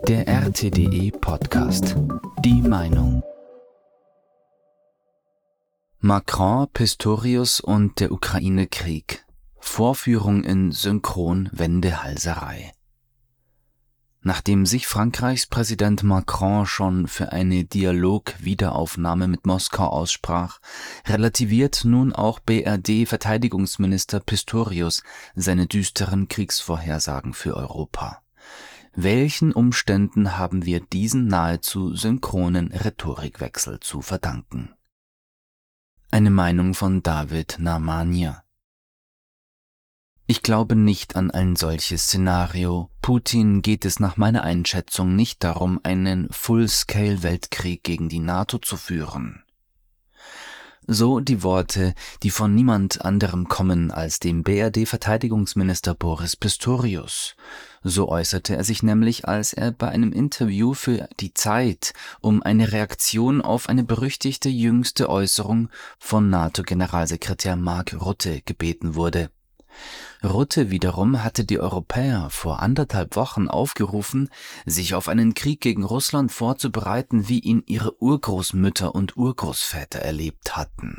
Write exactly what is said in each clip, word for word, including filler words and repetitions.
Der R T D E-Podcast. Die Meinung. Macron, Pistorius und der Ukraine-Krieg. Vorführung in Synchron-Wendehalserei. Nachdem sich Frankreichs Präsident Macron schon für eine Dialog-Wiederaufnahme mit Moskau aussprach, relativiert nun auch B R D-Verteidigungsminister Pistorius seine düsteren Kriegsvorhersagen für Europa. Welchen Umständen haben wir diesen nahezu synchronen Rhetorikwechsel zu verdanken? Eine Meinung von David Narmania. Ich glaube nicht an ein solches Szenario. Putin geht es nach meiner Einschätzung nicht darum, einen Full-Scale-Weltkrieg gegen die NATO zu führen. So die Worte, die von niemand anderem kommen als dem B R D-Verteidigungsminister Boris Pistorius. So äußerte er sich nämlich, als er bei einem Interview für die Zeit um eine Reaktion auf eine berüchtigte jüngste Äußerung von NATO-Generalsekretär Mark Rutte gebeten wurde. Rutte wiederum hatte die Europäer vor anderthalb Wochen aufgerufen, sich auf einen Krieg gegen Russland vorzubereiten, wie ihn ihre Urgroßmütter und Urgroßväter erlebt hatten.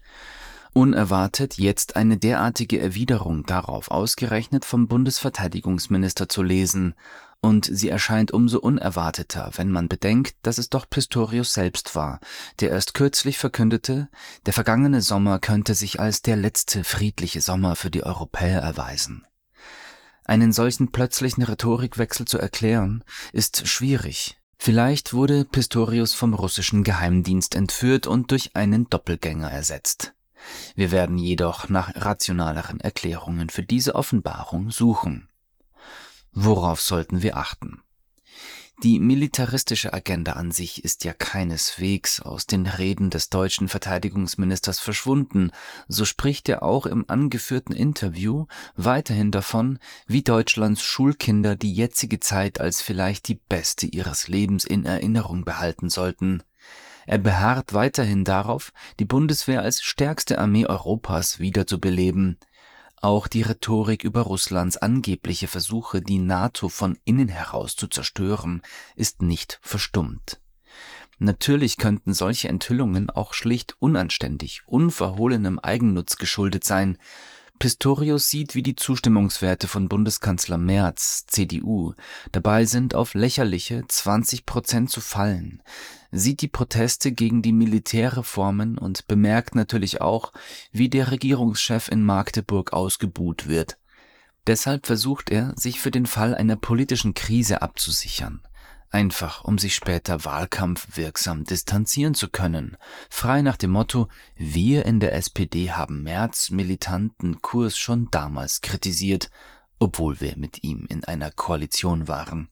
Unerwartet jetzt eine derartige Erwiderung darauf ausgerechnet vom Bundesverteidigungsminister zu lesen, und sie erscheint umso unerwarteter, wenn man bedenkt, dass es doch Pistorius selbst war, der erst kürzlich verkündete, der vergangene Sommer könnte sich als der letzte friedliche Sommer für die Europäer erweisen. Einen solchen plötzlichen Rhetorikwechsel zu erklären, ist schwierig. Vielleicht wurde Pistorius vom russischen Geheimdienst entführt und durch einen Doppelgänger ersetzt. Wir werden jedoch nach rationaleren Erklärungen für diese Offenbarung suchen. Worauf sollten wir achten? Die militaristische Agenda an sich ist ja keineswegs aus den Reden des deutschen Verteidigungsministers verschwunden, so spricht er auch im angeführten Interview weiterhin davon, wie Deutschlands Schulkinder die jetzige Zeit als vielleicht die beste ihres Lebens in Erinnerung behalten sollten. Er beharrt weiterhin darauf, die Bundeswehr als stärkste Armee Europas wiederzubeleben. Auch die Rhetorik über Russlands angebliche Versuche, die NATO von innen heraus zu zerstören, ist nicht verstummt. Natürlich könnten solche Enthüllungen auch schlicht unanständig, unverhohlenem Eigennutz geschuldet sein. Pistorius sieht, wie die Zustimmungswerte von Bundeskanzler Merz, C D U, dabei sind, auf lächerliche zwanzig Prozent zu fallen, sieht die Proteste gegen die Militärreformen und bemerkt natürlich auch, wie der Regierungschef in Magdeburg ausgebuht wird. Deshalb versucht er, sich für den Fall einer politischen Krise abzusichern. Einfach, um sich später wahlkampfwirksam distanzieren zu können, frei nach dem Motto, wir in der S P D haben Merz' militanten Kurs schon damals kritisiert, obwohl wir mit ihm in einer Koalition waren.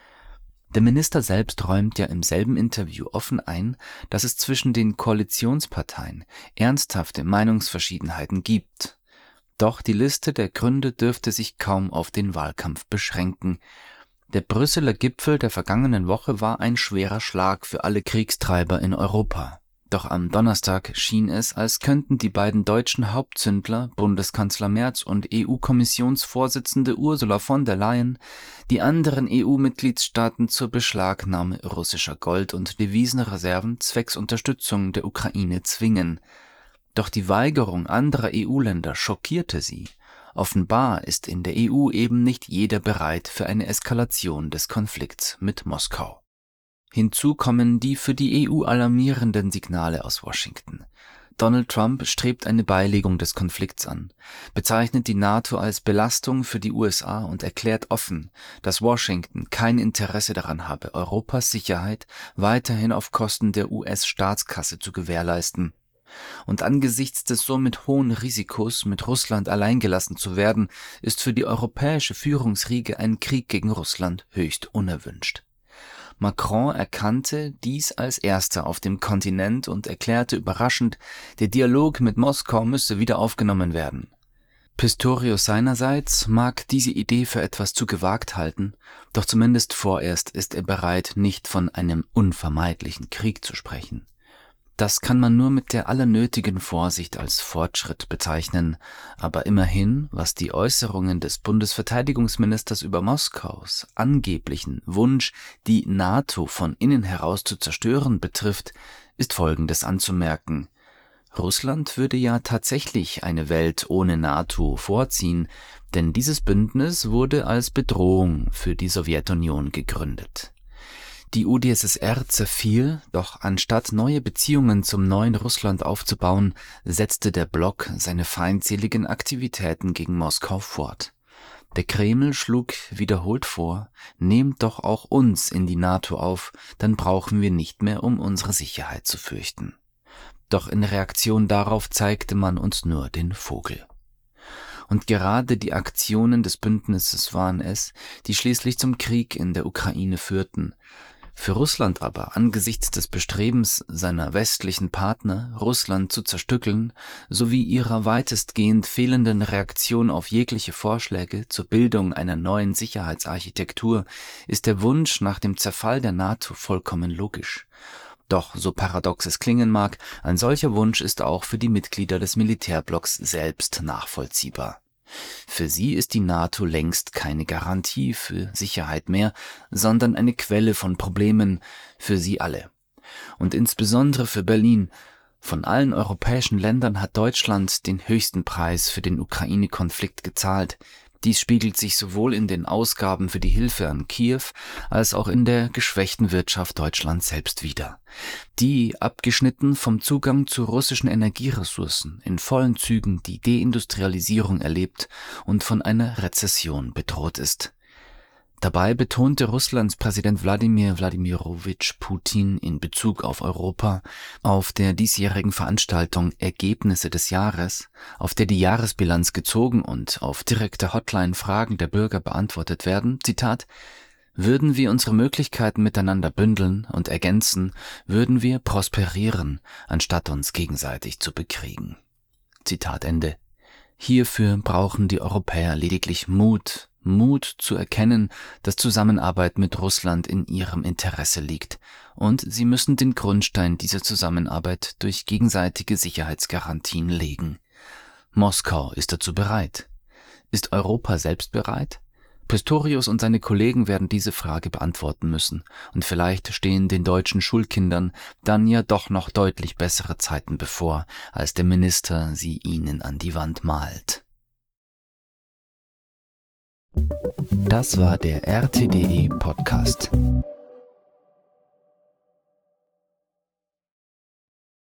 Der Minister selbst räumt ja im selben Interview offen ein, dass es zwischen den Koalitionsparteien ernsthafte Meinungsverschiedenheiten gibt. Doch die Liste der Gründe dürfte sich kaum auf den Wahlkampf beschränken. Der Brüsseler Gipfel der vergangenen Woche war ein schwerer Schlag für alle Kriegstreiber in Europa. Doch am Donnerstag schien es, als könnten die beiden deutschen Hauptzündler, Bundeskanzler Merz und E U-Kommissionsvorsitzende Ursula von der Leyen, die anderen E U-Mitgliedstaaten zur Beschlagnahme russischer Gold- und Devisenreserven zwecks Unterstützung der Ukraine zwingen. Doch die Weigerung anderer E U-Länder schockierte sie. Offenbar ist in der E U eben nicht jeder bereit für eine Eskalation des Konflikts mit Moskau. Hinzu kommen die für die E U alarmierenden Signale aus Washington. Donald Trump strebt eine Beilegung des Konflikts an, bezeichnet die NATO als Belastung für die U S A und erklärt offen, dass Washington kein Interesse daran habe, Europas Sicherheit weiterhin auf Kosten der U S-Staatskasse zu gewährleisten. Und angesichts des somit hohen Risikos, mit Russland alleingelassen zu werden, ist für die europäische Führungsriege ein Krieg gegen Russland höchst unerwünscht. Macron erkannte dies als erster auf dem Kontinent und erklärte überraschend, der Dialog mit Moskau müsse wieder aufgenommen werden. Pistorius seinerseits mag diese Idee für etwas zu gewagt halten, doch zumindest vorerst ist er bereit, nicht von einem unvermeidlichen Krieg zu sprechen. Das kann man nur mit der allernötigen Vorsicht als Fortschritt bezeichnen, aber immerhin, was die Äußerungen des Bundesverteidigungsministers über Moskaus angeblichen Wunsch, die NATO von innen heraus zu zerstören, betrifft, ist Folgendes anzumerken. Russland würde ja tatsächlich eine Welt ohne NATO vorziehen, denn dieses Bündnis wurde als Bedrohung für die Sowjetunion gegründet. Die U d S S R zerfiel, doch anstatt neue Beziehungen zum neuen Russland aufzubauen, setzte der Block seine feindseligen Aktivitäten gegen Moskau fort. Der Kreml schlug wiederholt vor, nehmt doch auch uns in die NATO auf, dann brauchen wir nicht mehr um unsere Sicherheit zu fürchten. Doch in Reaktion darauf zeigte man uns nur den Vogel. Und gerade die Aktionen des Bündnisses waren es, die schließlich zum Krieg in der Ukraine führten. Für Russland aber, angesichts des Bestrebens seiner westlichen Partner, Russland zu zerstückeln, sowie ihrer weitestgehend fehlenden Reaktion auf jegliche Vorschläge zur Bildung einer neuen Sicherheitsarchitektur, ist der Wunsch nach dem Zerfall der NATO vollkommen logisch. Doch, so paradox es klingen mag, ein solcher Wunsch ist auch für die Mitglieder des Militärblocks selbst nachvollziehbar. Für sie ist die NATO längst keine Garantie für Sicherheit mehr, sondern eine Quelle von Problemen für sie alle. Und insbesondere für Berlin. Von allen europäischen Ländern hat Deutschland den höchsten Preis für den Ukraine-Konflikt gezahlt. Dies spiegelt sich sowohl in den Ausgaben für die Hilfe an Kiew als auch in der geschwächten Wirtschaft Deutschlands selbst wider, die, abgeschnitten vom Zugang zu russischen Energieressourcen, in vollen Zügen die Deindustrialisierung erlebt und von einer Rezession bedroht ist. Dabei betonte Russlands Präsident Wladimir Wladimirowitsch Putin in Bezug auf Europa auf der diesjährigen Veranstaltung Ergebnisse des Jahres, auf der die Jahresbilanz gezogen und auf direkte Hotline-Fragen der Bürger beantwortet werden, Zitat, würden wir unsere Möglichkeiten miteinander bündeln und ergänzen, würden wir prosperieren, anstatt uns gegenseitig zu bekriegen. Zitat Ende. Hierfür brauchen die Europäer lediglich Mut, Mut zu erkennen, dass Zusammenarbeit mit Russland in ihrem Interesse liegt, und sie müssen den Grundstein dieser Zusammenarbeit durch gegenseitige Sicherheitsgarantien legen. Moskau ist dazu bereit. Ist Europa selbst bereit? Pistorius und seine Kollegen werden diese Frage beantworten müssen, und vielleicht stehen den deutschen Schulkindern dann ja doch noch deutlich bessere Zeiten bevor, als der Minister sie ihnen an die Wand malt. Das war der R T D E Podcast.